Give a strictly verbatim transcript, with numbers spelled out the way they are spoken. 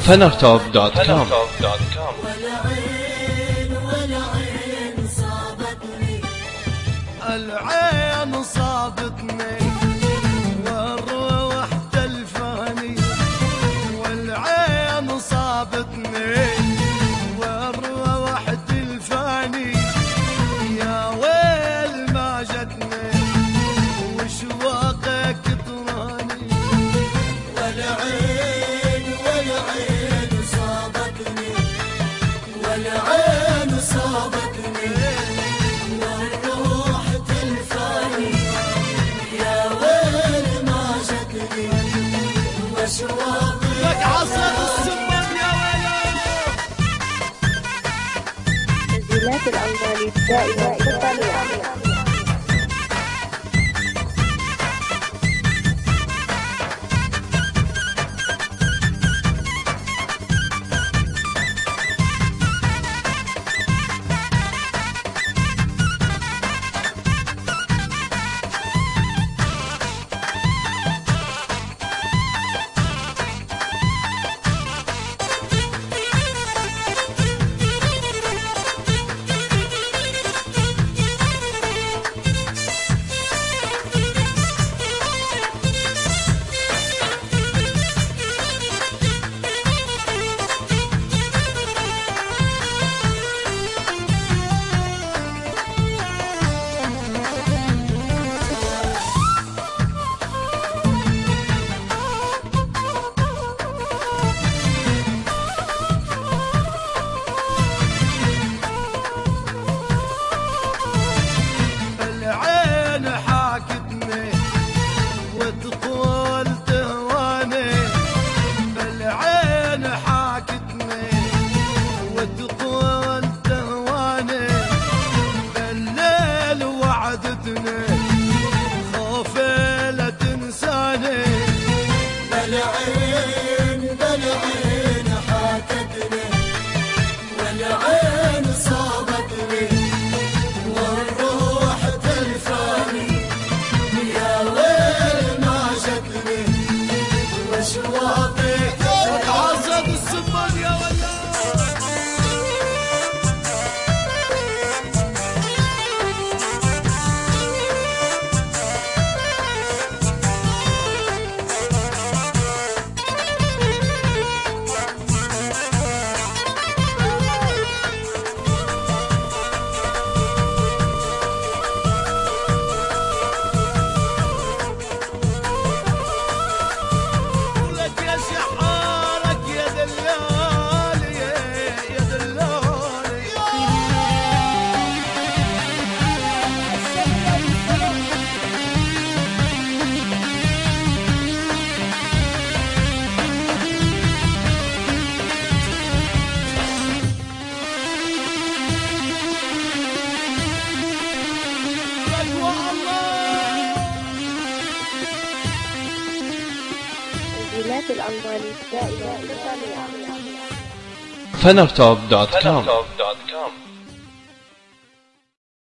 فنرتوب دوت كوم. والعين صابتني العين صابتني والروح تلفاني والعين صابتني والروح تلفاني يا ويل ما جتني وشواقك طراني والعين والعين صابتني والعين صابتني والروح تلفاني يا ويل ما جتني وشواقي لك عصر السمان يا ويل. تسجيلات الألماني دائما تطلع خوفي لا تنساني بالعين بالعين حاكتني والعين صابتني والروح تلفاني يا ويل ما جتني وشواقي عصد السمان يا ولا. تسجيلات الألماني دائما تطلع فنرتوب دوت كوم.